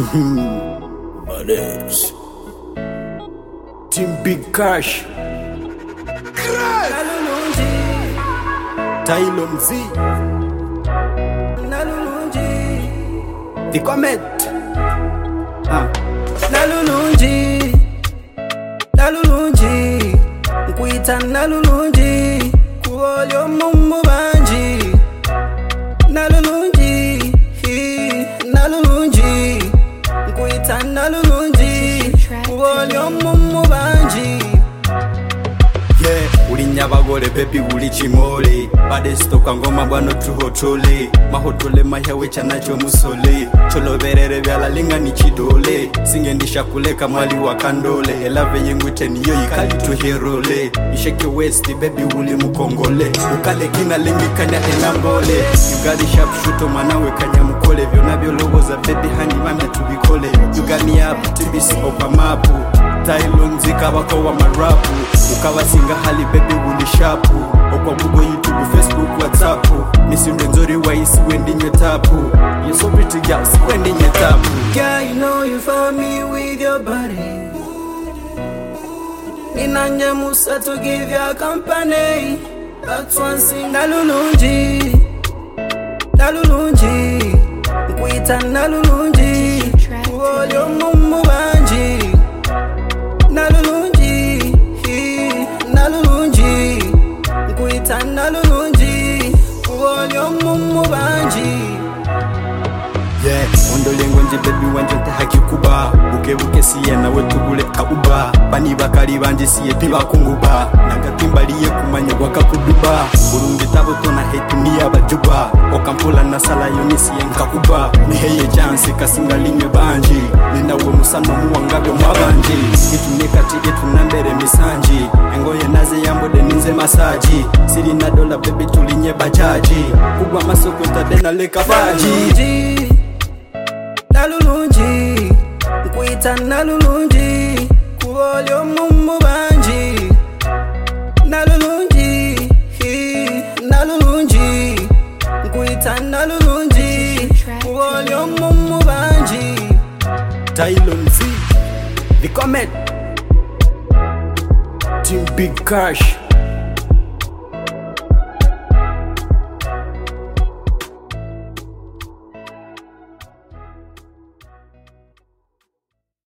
Badass Team Big Cash Tylon Z The Comet Nalulunji Nkuita nalulunji Kuolyo mumu banji Nalulunji Nkuita nalulunji Kuolyo mumu banji Yeah, uli nyabagole baby uli chimole Badesto kwa ngoma bwano tuhotole Mahotole mahewe chanacho musole Cholo berere vyala linga ni chidole Singendisha kuleka mali wa kandole Elave yengwite niyo yikali tuherole Isheke westi baby uli mukongole Ukale kina lingi kanya enambole Yugari sharp shuto manawe kanya mukole Vyonavyo logo za baby hani mame tubikole Yugani hapu tibisi opa mapu Tylon zika wako wa marapu Ukawa singa hali baby uli shapu Okwa Google, YouTube, Facebook, WhatsApp Misi mrenzori wa isi wendi nye tapu You're so pretty girl, si wendi nye tapu Girl, you know you found me with your body Ninanye musa to give you company That's one thing Nalulunji Nkuita nalulunji Kuolyo mumu banji Nalulunji Nkuita nalulunji Kuolyo mumu banji Yeah, ondolengo nje baby wanje ntahaki kuba Buke siye na wetu gule kauba Bani bakari banje siye piba kunguba Nagatimbaliye kumanya waka kuduba Burungi tabo tona hetu ni abajuba Okampula na sala yoni siye nkakuba Miheye jansi kasinga linye banji Nina we musano muwangabe mwabanji Itu nekati etu nambere misanji Engoye naze yambode ninze masaji Siri na dola baby tulinye bajaji Kubwa masoko tadena leka baji Nalulunji Nkuita nalulunji Kuolyo mumu banji Nalulunji Nkuita nalulunji Kuolyo mumu banji Tylon Z The Comet Team Big Cash